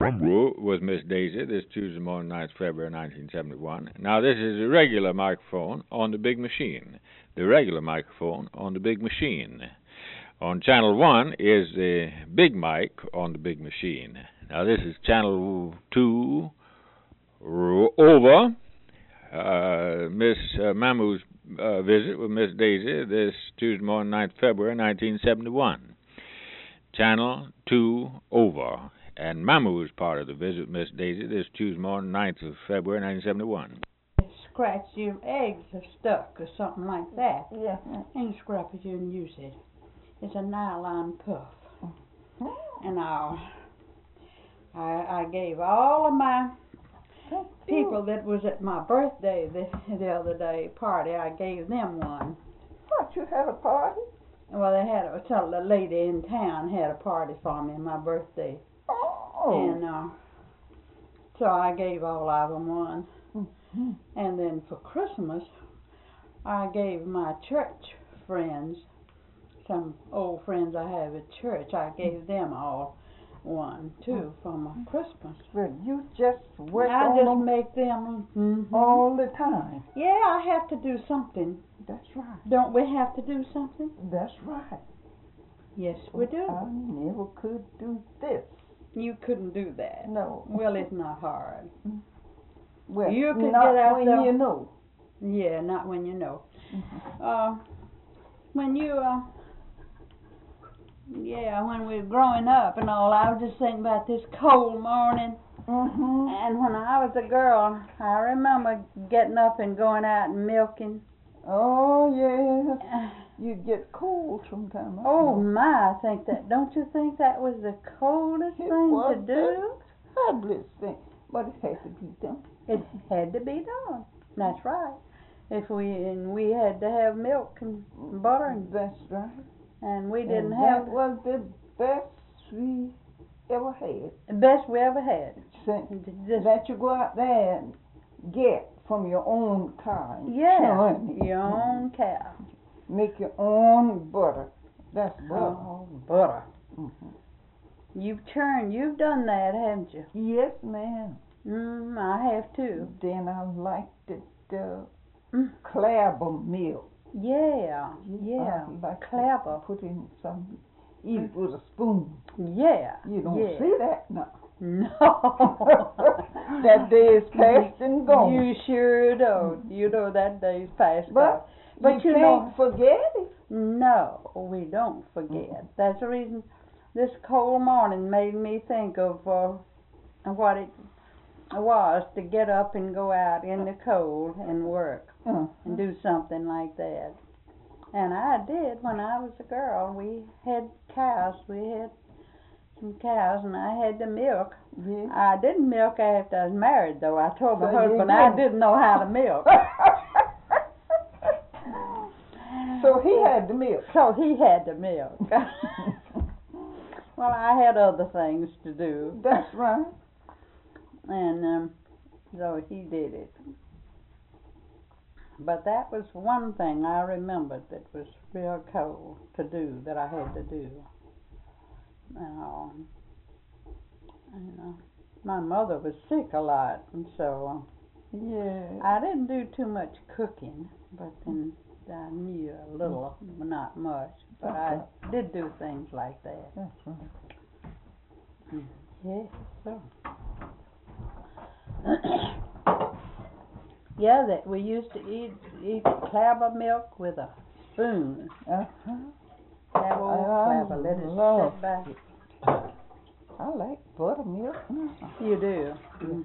Was Miss Daisy this Tuesday morning, 9th February 1971. Now, this is a regular microphone on the big machine. The regular microphone on the big machine. On channel 1 is the big mic on the big machine. Now, this is channel 2 over. Miss Mamu's visit with Miss Daisy this Tuesday morning, 9th February 1971. Channel 2 over. And Mamu was part of the visit with Miss Daisy this Tuesday morning, 9th of February, 1971. Scratch your eggs are stuck or something like that. Yeah. And scrap it and use it. It's a nylon puff. And I gave all of my people that was at my birthday the other day party, I gave them one. What, you had a party? Well, they had a lady in town had a party for me on my birthday. Oh. And so I gave all of them one. Mm-hmm. And then for Christmas, I gave my church friends, some old friends I have at church, I gave them all one, too, for my Christmas. Well, you just work I on just them make them all the time. Yeah, I have to do something. That's right. Don't we have to do something? That's right. Yes, we do. I never could do this. You couldn't do that. No. Well, it's not hard. Well, You could not get out when there. you know. Yeah, not when you know. When you, when we were growing up and all, I was just thinking about this cold morning. And when I was a girl, I remember getting up and going out and milking. Oh, yes. You'd get cold sometime. Oh, my, I think that, don't you think that was the coldest thing to do? Fabulous thing. But it had to be done. It had to be done. That's right. We had to have milk and butter, and that's right. And we didn't and have. That was the best we ever had. The best we ever had. That you go out there and get from your own cow. Yeah, your own cow. Make your own butter. That's butter. Oh, butter. You've done that, haven't you? Yes, ma'am. I have too. Then I liked it, Clabber milk. Yeah. Like Clabber. Put in some, eat it with a spoon. Yeah. You don't see that now. No. That day is past and gone. You sure don't. You know that day's past and gone. But you can't forget it. No, we don't forget. That's the reason this cold morning made me think of what it was to get up and go out in the cold and work and do something like that. And I did when I was a girl. We had cows. We had some cows, and I had to milk. Yeah. I didn't milk after I was married, though. I told my husband I didn't know how to milk. So he had to milk. Well, I had other things to do. That's right. And so he did it. But that was one thing I remembered that was real cold to do, that I had to do. My mother was sick a lot, and so I didn't do too much cooking, but then I knew a little, not much, but I did do things like that. That's right. Yes, so. Yeah, that we used to eat clabber milk with a spoon. Clabber, let it sit back. I like buttermilk. You do?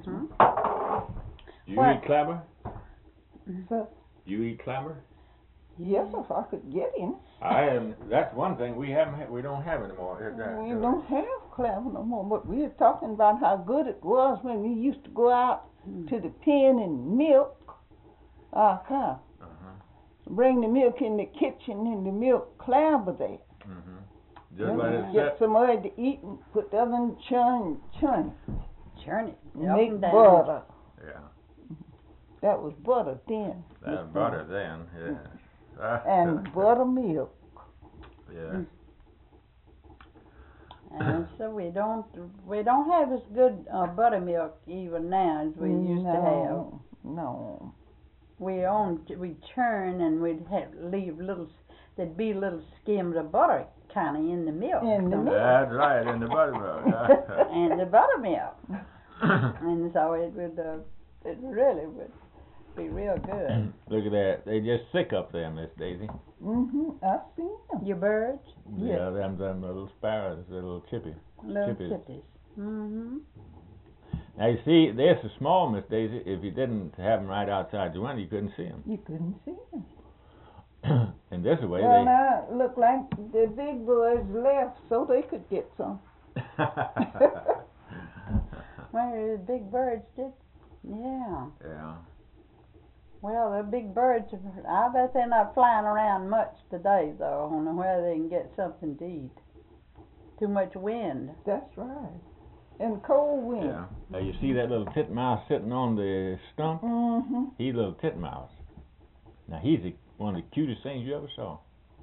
You eat clabber? So, You eat clabber? yes, if I could get in. That's one thing we don't have anymore. We don't have clabber no more, but we were talking about how good it was when we used to go out to the pen and milk our cow. Bring the milk in the kitchen and the milk clabber there. Just let it get some of it to eat and put the other in churn it. Make butter. Yeah. That was butter then. That was butter then, yes. And buttermilk. Yeah. And so we don't have as good buttermilk even now as we used to have. No. We churn and leave there'd be little skims of butter kind of in the milk. That's right, in the buttermilk. And the buttermilk. And so it really would be real good. Look at that. They just sick up there, Miss Daisy. I see them. Your birds? Yeah, them little sparrows, little chippies. Little chippies. Now you see, they're so small, Miss Daisy. If you didn't have them right outside your window, you couldn't see them. You couldn't see them. And this way well, now look like the big boys left so they could get some. Well, the big birds did. Yeah. Yeah. Well, the big birds, I bet they're not flying around much today, though. I don't know where they can get something to eat. Too much wind. That's right. And cold wind. Yeah. Now you see that little titmouse sitting on the stump? He's a little titmouse. Now he's one of the cutest things you ever saw.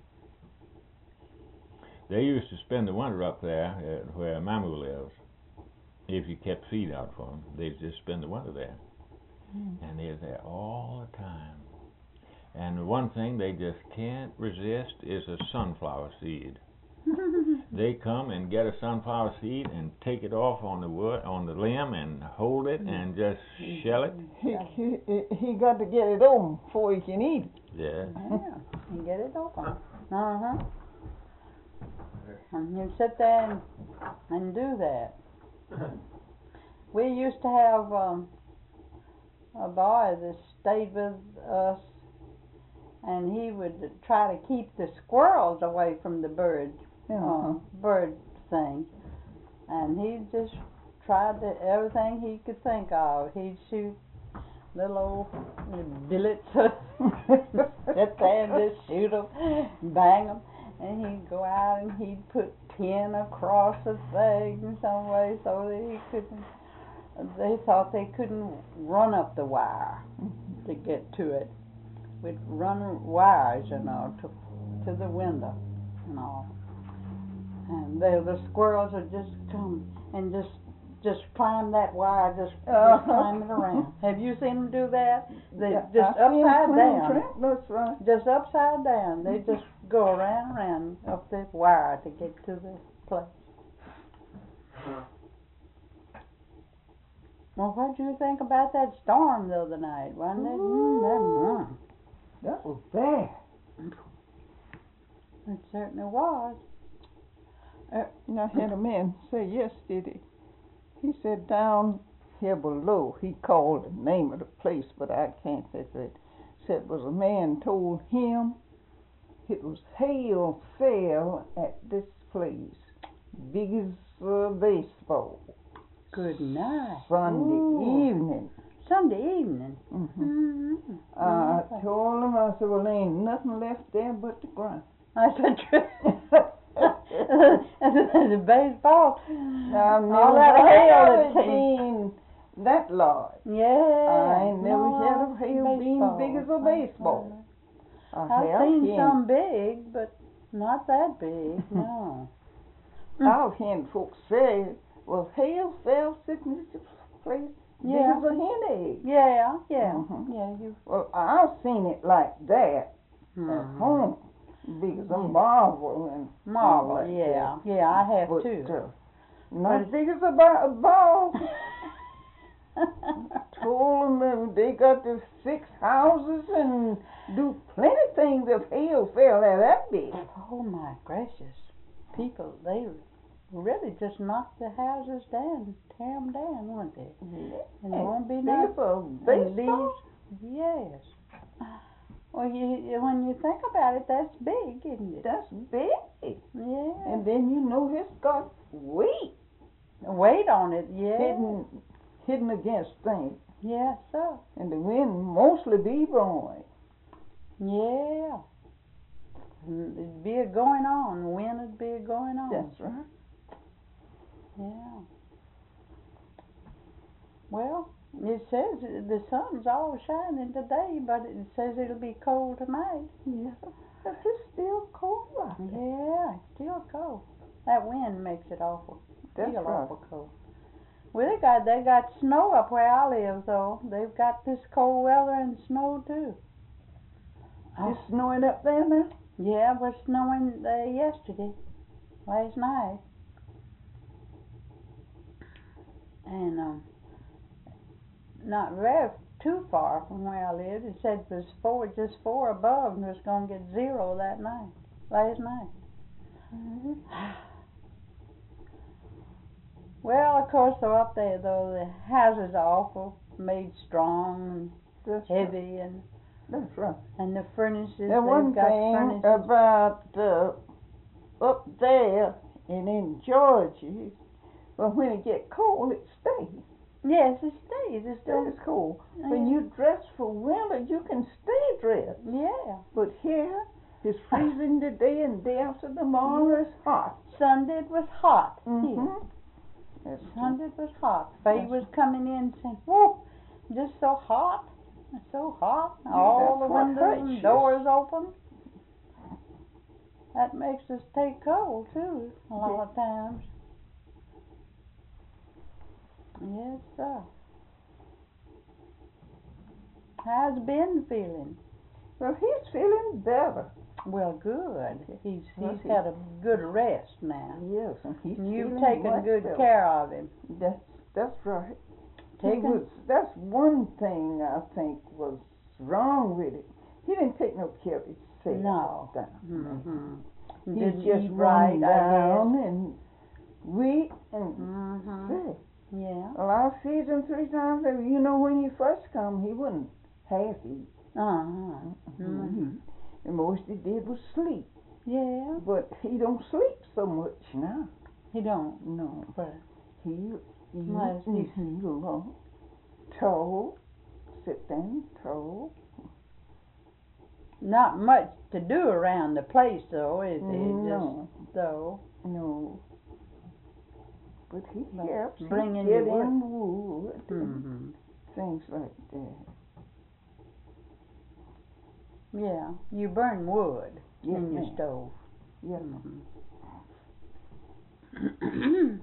They used to spend the winter up there where Mama lives. If you kept feed out for them, they'd just spend the winter there. And they're there all the time. And the one thing they just can't resist is a sunflower seed. They come and get a sunflower seed and take it off on the limb and hold it and just shell it. He got to get it open before he can eat it. Yeah, and get it open. And you sit there and do that. We used to have a boy that stayed with us, and he would try to keep the squirrels away from the bird thing. And he just tried everything he could think of. He'd shoot little old billets, sit there and just shoot them, bang them, and he'd go out and he'd put pin across the thing in some way so that he couldn't. They thought they couldn't run up the wire to get to it. We'd run wires, to the window and all. And the squirrels would just come and just climb that wire, just climb it around. Have you seen them do that? They just upside down. That's right. Just upside down. They just go around up this wire to get to the place. Well, what did you think about that storm the other night? Wasn't it? That was bad. It certainly was. I had a man say yesterday, he said down here below, he called the name of the place, but I can't think of it, said was a man told him it was hail fell at this place, big as a baseball. Good night. Sunday evening. Sunday evening? I told him, I said, well, there ain't nothing left there but the ground. I said, the baseball. I've all that hail never seen that large. Yeah. I ain't never had a hail being big as a baseball. I've seen some big, but not that big, no. I've heard folks say, well, hail fell sitting at the place big as a hen egg. Yeah. Well, I've seen it like that at home. Big as a marble. Marble, yeah. Yeah, I have too. Not as big as a ball. Told them they got the 6 houses and do plenty things if hail fell there that big. Oh my gracious. People, they really just knocked the houses down, tear them down, won't they? Yeah. And there won't be leaves. Yes. Well, when you think about it, that's big, isn't it? That's big. Yeah. And then you know it's got weight. Weight on it, yeah. Hidden against things. Yes, sir. And the wind mostly be blowing. Yeah. It'd be a going on. The wind would be a going on. That's right. Yeah. Well, it says the sun's all shining today, but it says it'll be cold tonight. Yeah. But it's still cold out there. Yeah, it's still cold. That wind makes it awful. That's Feel right. awful cold. Well, they got snow up where I live, though. They've got this cold weather and snow too. It's snowing up there now? Yeah, it was snowing yesterday, last night, and not very too far from where I lived. It said it was just four above, and it was gonna get 0 that night, last night. Mm-hmm. Well, of course, they're up there though. The houses are awful, made strong That's and heavy, That's right. and the furnaces. And they've one got thing furnaces. about up there and in Georgia, well, when it get cold, it stays. Yes, it stays. It still. It's cold. When you dress for winter, you can stay dressed. Yeah. But here, it's freezing today, and day after tomorrow it's hot. Sunday it was hot. Mm-hmm. Sunday it was hot. Faye was coming in saying, "Whoa, just so hot. It's so hot. All the windows and doors open." That makes us take cold too, a lot of times. Yes, sir. How's Ben feeling? Well, he's feeling better. Well, good. He's Well, had a good rest now. Yes, and he's You've feeling taken much good better. care of him. That's right. Taken. That's one thing I think was wrong with it. He didn't take no care of himself. No. He Didn't just eat right, run I down and weak and sick. Yeah. Well, I feed him 3 times a day. You know, when he first come, he wouldn't half eat. And most he did was sleep. Yeah. But he don't sleep so much now. He don't. No. But He'll Unless eat and he'll toe, sit down, toe. not much to do around the place, though, is it? No. Just, though. No. But he But helps. bringing He you get in wood Mm-hmm. things like that. Yeah. You burn wood Yes, in your ma'am. stove. Yes. Mm-hmm.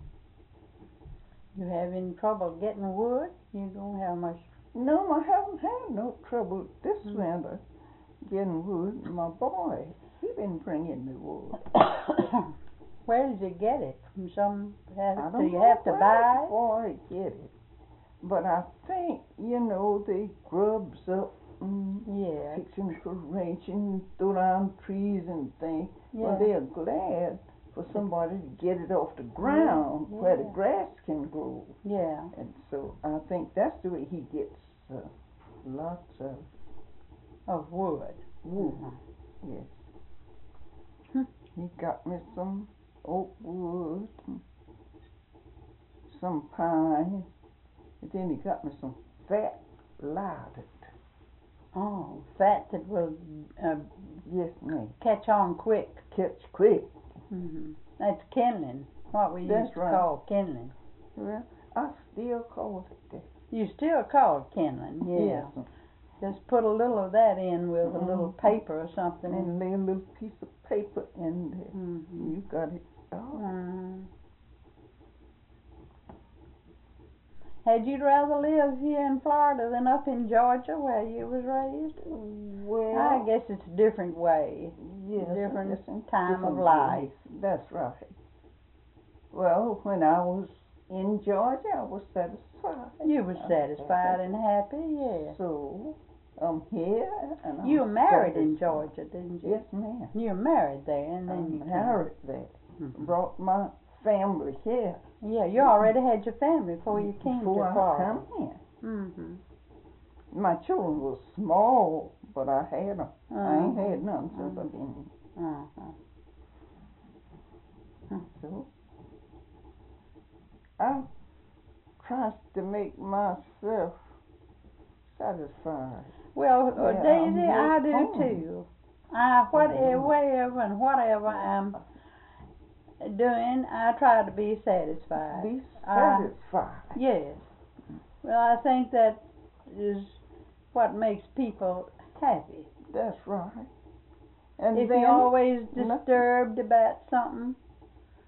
You having trouble getting wood? You don't have much. No, I haven't had no trouble this winter getting wood. My boy, he been bringing me wood. Where did you get it? From some? I Do don't you know have to where buy the it? boy get it, but I think they grubs up and Yeah. fixing for ranching, throw down trees and things. Yeah. Well, they're glad for somebody to get it off the ground where the Yeah. grass can grow. Yeah. And so I think that's the way he gets lots of wood. wood. Yes. He got me some oak wood, and some pine, and then he got me some fat lighted. Oh, fat that will Yes, ma'am. catch on quick. Catch quick. That's kindling. What we That's used to right. call kindling. Well, I still call it that. You still call it kindling, yeah. Yes. Just put a little of that in with a little paper or something. And lay a little piece of paper in there. You got it. Oh. Had you rather live here in Florida than up in Georgia where you was raised? Well, I guess it's a different way. yes, Different time different of life. ways. That's right. Well, when I was in Georgia, I was satisfied. You was satisfied and happy, yes. So, I'm here and I'm You were married in satisfied. Georgia, didn't you? Yes, ma'am. You were married there and then I'm you came. married there. Brought my family here. Yeah, you already had your family before you came Before to I Florida. come here. Mm-hmm. My children were small, but I had them. I ain't had none since I've been here. So, I try to make myself satisfied. Well, Yeah, Daisy, I I'm do home. too. Wherever and whatever I'm doing, I try to be satisfied. Be satisfied. Yes. Well, I think that is what makes people happy. That's right. And If then you're always nothing- disturbed about something,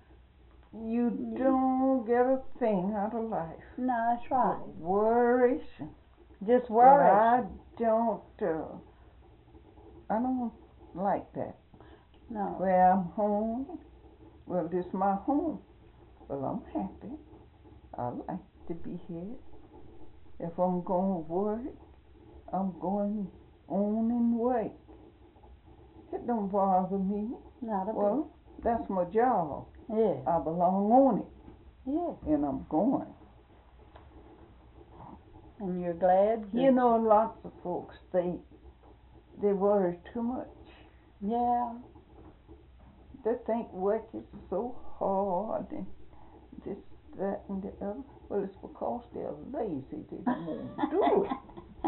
You don't get a thing out of life. No, that's right. Worries. Just Well, worry. I don't like that. No. Where I'm home, well, this is my home. Well, I'm happy. I like to be here. If I'm going to work, I'm going on and work. It don't bother me. Not a Well, that's my job. bit. Yeah. I belong on it, Yeah. and I'm going. And you're glad? You know, lots of folks, they worry too much. Yeah. They think work is so hard and this, that, and the other. Well, it's because they're lazy. They don't want to do it.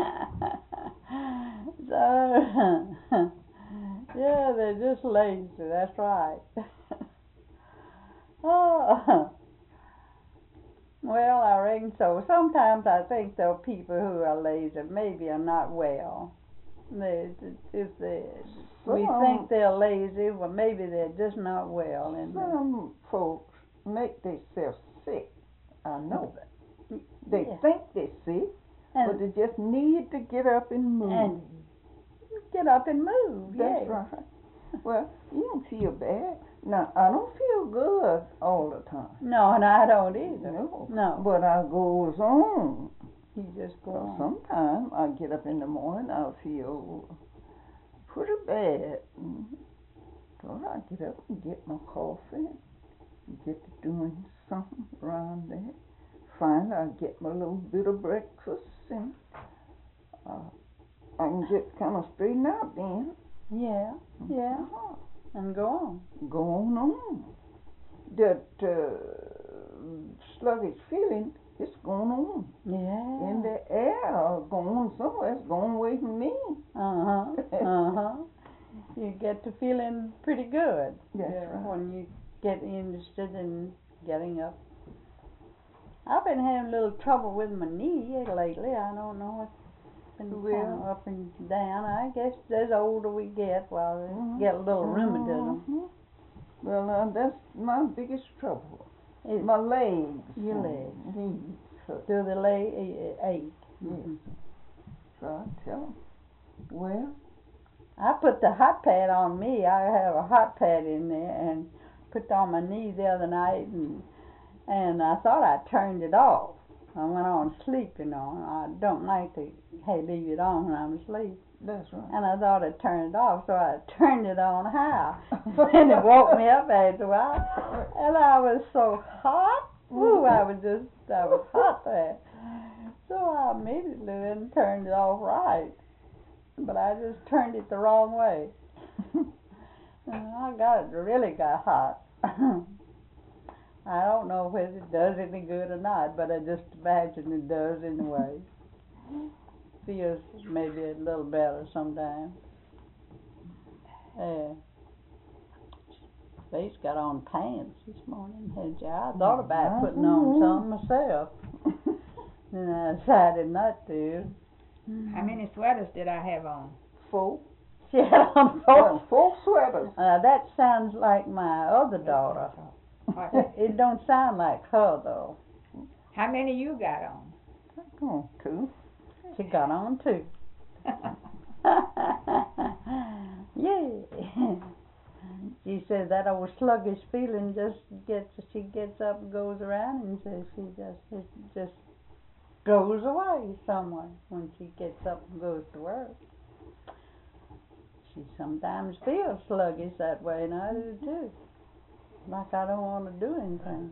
So, yeah, they're just lazy. That's right. Oh. Well, I reckon so. Sometimes I think though people who are lazy maybe are not well. We think they're lazy, well maybe they're just not well. And some folks make themselves sick. I know that. They yeah. think they're sick, but they just need to get up and move. And get up and move. That's yes. right. Well, you don't feel bad. Now, I don't feel good all the time. No, and I don't either. No. But I goes on. You just go Well, on. sometimes I get up in the morning, I feel pretty bad. So I get up and get my coffee, get to doing something around there. Finally, I get my little bit of breakfast, and I can get kind of straightened out then. Yeah, yeah. And go on. Go on. That sluggish feeling is going on. Yeah. In the air, going somewhere. It's going away from me. You get to feeling pretty good. That's right. When you get interested in getting up. I've been having a little trouble with my knee lately. I don't know what's been kind of up and down. I guess as older we get, we get a little rheumatism. Well, that's my biggest trouble. My legs. Your legs. Knees hurt. Do the leg ache? Yes. So I tell them, well, I put the hot pad on me. I have a hot pad in there and put on my knee the other night, and I thought I turned it off. I went on sleeping on. I don't like to leave it on when I'm asleep. That's right. And I thought I turned it off, so I turned it on high. And it woke me up after a while. And I was so hot. Ooh, I was hot there. So I immediately then turned it off right. But I just turned it the wrong way. And I really got hot. I don't know whether it does any good or not, but I just imagine it does anyway. Feels maybe a little better sometimes. Face got on pants this morning, had you? I thought about putting on some myself. And I decided not to. How many sweaters did I have on? 4. She had on 4. 4 sweaters. That sounds like my other daughter. It don't sound like her, though. How many you got on? Oh, 2. She got on 2. Yeah. She said that old sluggish feeling she gets up and goes around, and says it just goes away somewhere when she gets up and goes to work. She sometimes feels sluggish that way, and I do too. Like I don't want to do anything.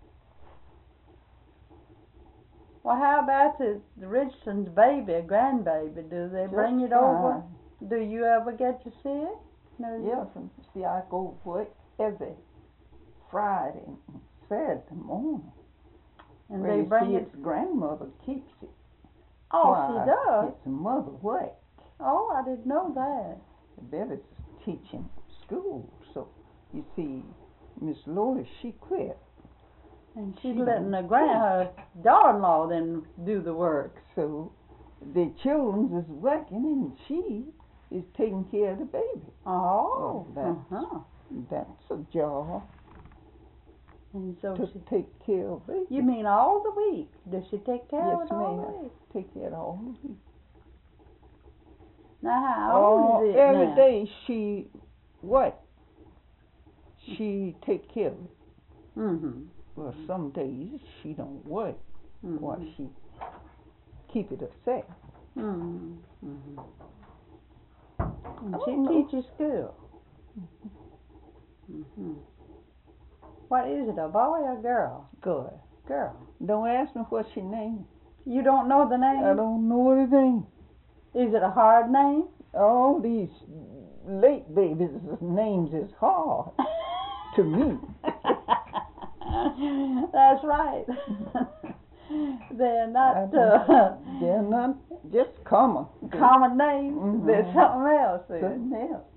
Well, how about the Richardson's baby, a grandbaby? Do they bring it over? Do you ever get to see it? No. Yes, and see, I go for it every Friday and Saturday morning. And they bring it. Its grandmother keeps it. Oh, she does? It's mother work. Oh, I didn't know that. The baby's teaching school, so you see, Miss Lois, she quit. And she's letting her daughter-in-law then do the work. So the children is working, and she is taking care of the baby. Oh, That's a job. And so to she, take care of baby. you mean all the week? Does she take care of Yes, it all ma'am. the week? Take care of all the week. Now how old is it every now? day she take care of it. Mm-hmm. Well, some days she don't work. Mm-hmm. Or she keep it herself. Mm-hmm. Mm-hmm. And I she don't know. teaches school. Mm-hmm. What is it, a boy or girl? Good. Girl. Don't ask me what she name. You don't know the name? I don't know what it name. Is it a hard name? All these late babies' names is hard to me. That's right. They're not they're not just common. common names. Mhm. There's something else in it. Something else.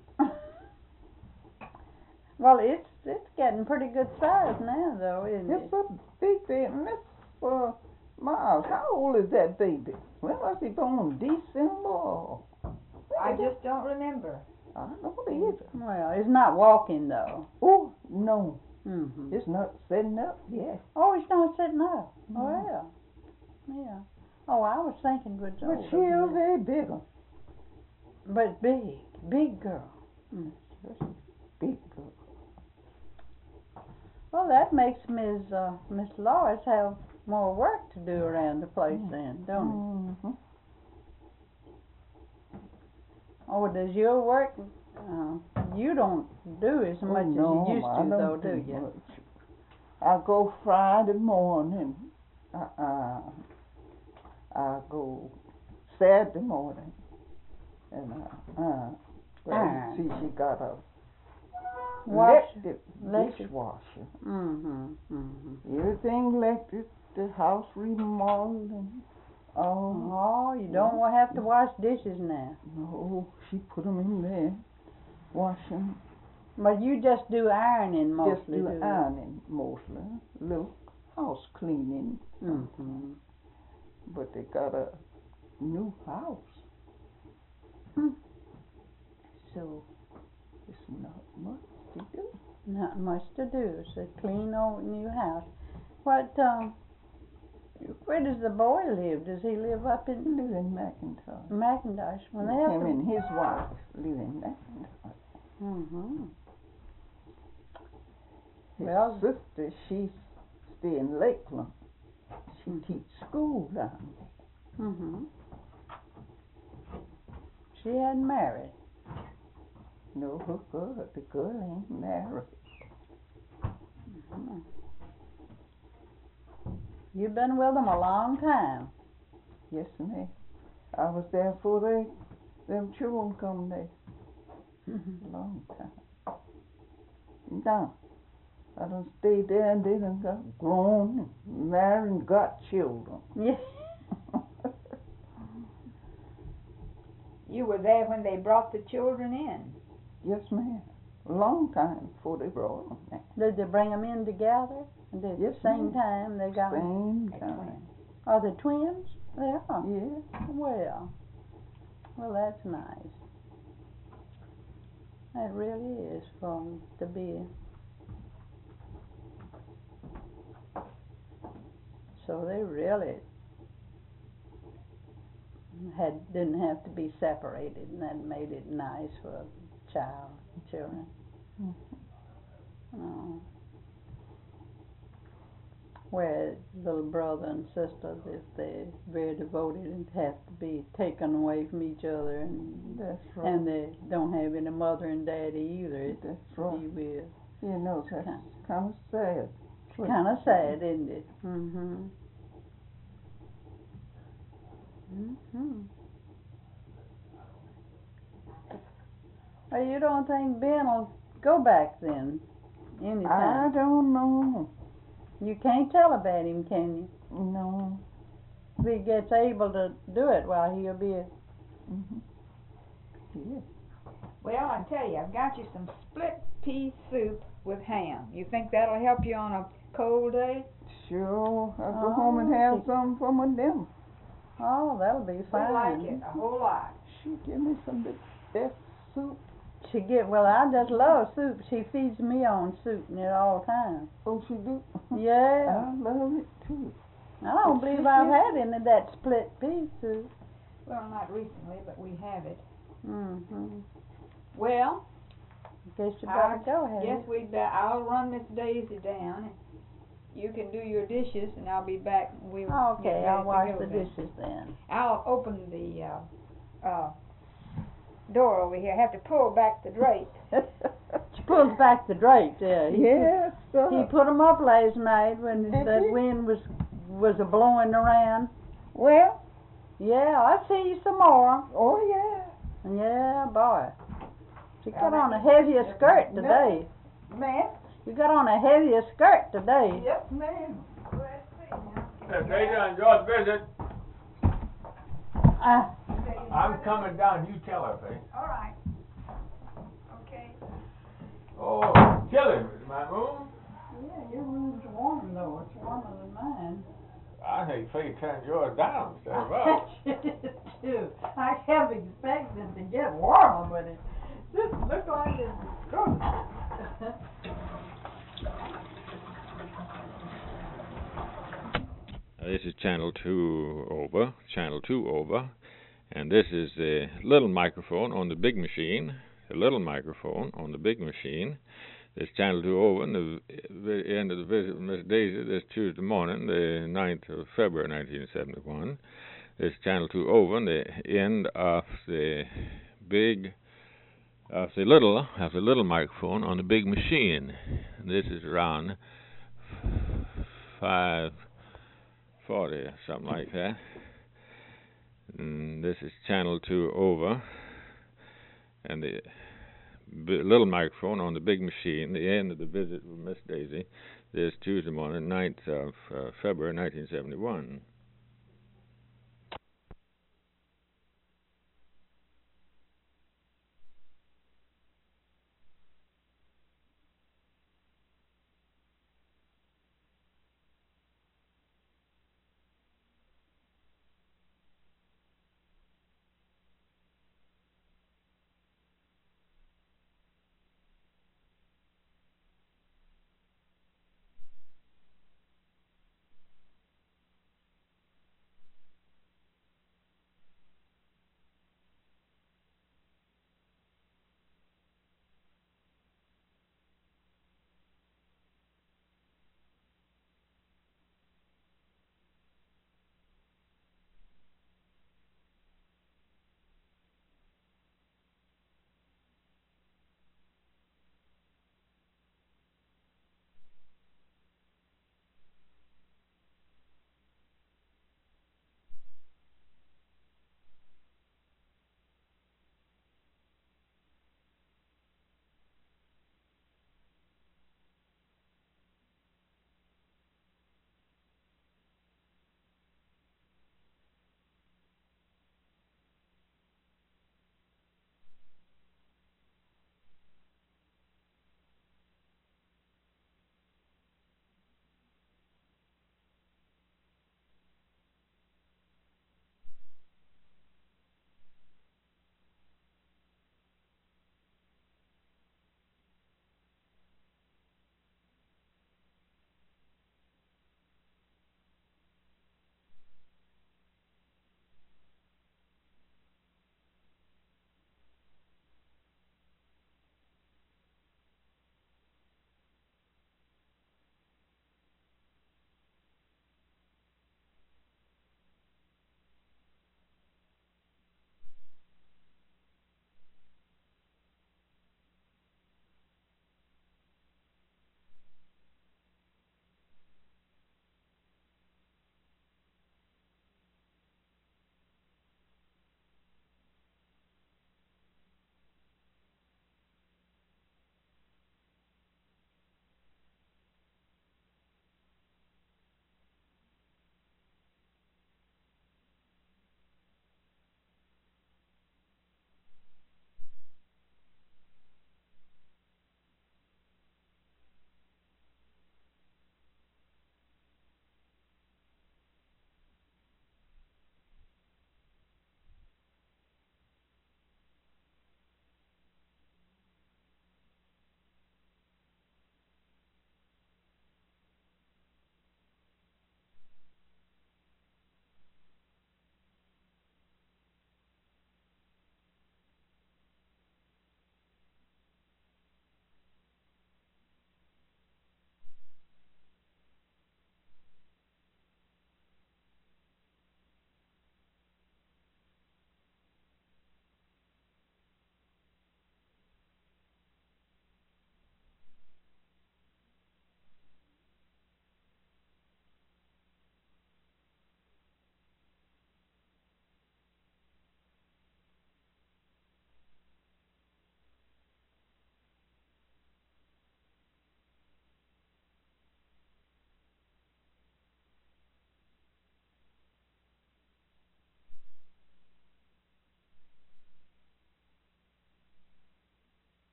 Well, it's getting pretty good size now, though, isn't It's it? a big baby. Miss Miles, how old is that baby? When was he born? December? I just don't remember. I don't know either. Well, it's not walking, though. Oh, no. Mm-hmm. It's not setting up yet. Oh, it's not sitting up. Mhm. Well, yeah. Oh, I was thinking it was But older she's than that. very big one. But big girl. Mm. Big girl. Well, that makes Miss Lois have more work to do around the place then, don't it? Mhm. Or does your work, you don't do as much as no, you used I to, don't though, do you? much. I go Friday morning. I go Saturday morning. And see, she got a electric dishwasher. Mm-hmm. Mm-hmm. Everything electric. The house remodeled and all. Oh, you don't have to wash dishes now. No, she put them in there, wash them. But you just do ironing mostly, Just do ironing mostly, little house cleaning. Mm-hmm. But they got a new house, so it's not much to do. Not much to do. It's a clean old new house. What, where does the boy live? Does he live up He in live in McIntosh. McIntosh? Well, they have Him to... and his wife live in McIntosh. Mm-hmm. His Well- sister, she stay in Lakeland. She teach school down there. Mm-hmm. She hadn't married. No, the girl ain't married. Mm-hmm. You've been with them a long time. Yes, ma'am. I was there before them children come there. Mm-hmm. Long time. Now, I done stayed there and they done got grown, married, and got children. Yeah. You were there when they brought the children in. Yes, ma'am. A long time before they brought them there. Did they bring them in together? And at Yes, the same ma'am. time they got them? Same time. Are they twins? They are. Yeah. Well, that's nice. That really is for 'em to be. So they really didn't have to be separated, and that made it nice for children. Oh. Where little brother and sisters, if they're very devoted and have to be taken away from each other, and That's right. and they don't have any mother and daddy either, That's right. you will. You know, that's kind of sad. It's kind of sad, isn't it? Mm-hmm. Mm-hmm. Well, you don't think Ben will go back then? I Anytime? don't know. You can't tell about him, can you? No. If he gets able to do it, well, he'll be. Yeah. Well, I tell you, I've got you some split pea soup with ham. You think that'll help you on a cold day? Sure. I'll go home and have some from with them. Oh, that'll be We fine. like it a whole lot. She give me some of the best soup Well, I just love soup. She feeds me on soup at all times. Oh, she do? Yeah. I love it too. I don't believe I've had any of that split pea soup. Well, not recently, but we have it. Mm-hmm. Well, Guess you better go ahead. yes, I'll run Miss Daisy down. You can do your dishes, and I'll be back. We'll get Okay, ready I'll to wash go the then. dishes then. I'll open the door over here. I have to pull back the drape. She pulls back the drapes, yeah. Yes, He put 'em up last night when Did that he? wind was a blowing around. Well, Yeah, I see you some more. oh yeah. Yeah, boy. She got on a heavier skirt today. Ma'am? You got on a heavier skirt today. Yes, ma'am. If they done George visit, Uh, I'm coming down. You tell her, Faye. All right. Okay. Oh, chilly, my room. yeah, your room's warm though. It's warmer than mine. I think Faye turned yours down instead of up. too. I kept expecting to get warmer, but it just looked like it's good. This is channel 2 over, and this is the little microphone on the big machine. The little microphone on the big machine. This channel 2 over, and the end of the visit with Miss Daisy this Tuesday morning, the 9th of February 1971. This channel 2 over, and the end of the little microphone on the big machine. And this is around 5:40 or something like that. And this is channel 2 over, and the little microphone on the big machine, the end of the visit with Miss Daisy this Tuesday morning, 9th of February 1971.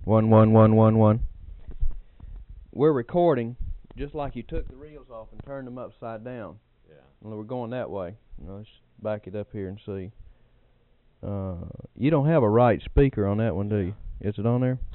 1. We're recording just like you took the reels off and turned them upside down. Yeah. Well, we're going that way. Let's back it up here and see. You don't have a right speaker on that one, do you? Is it on there?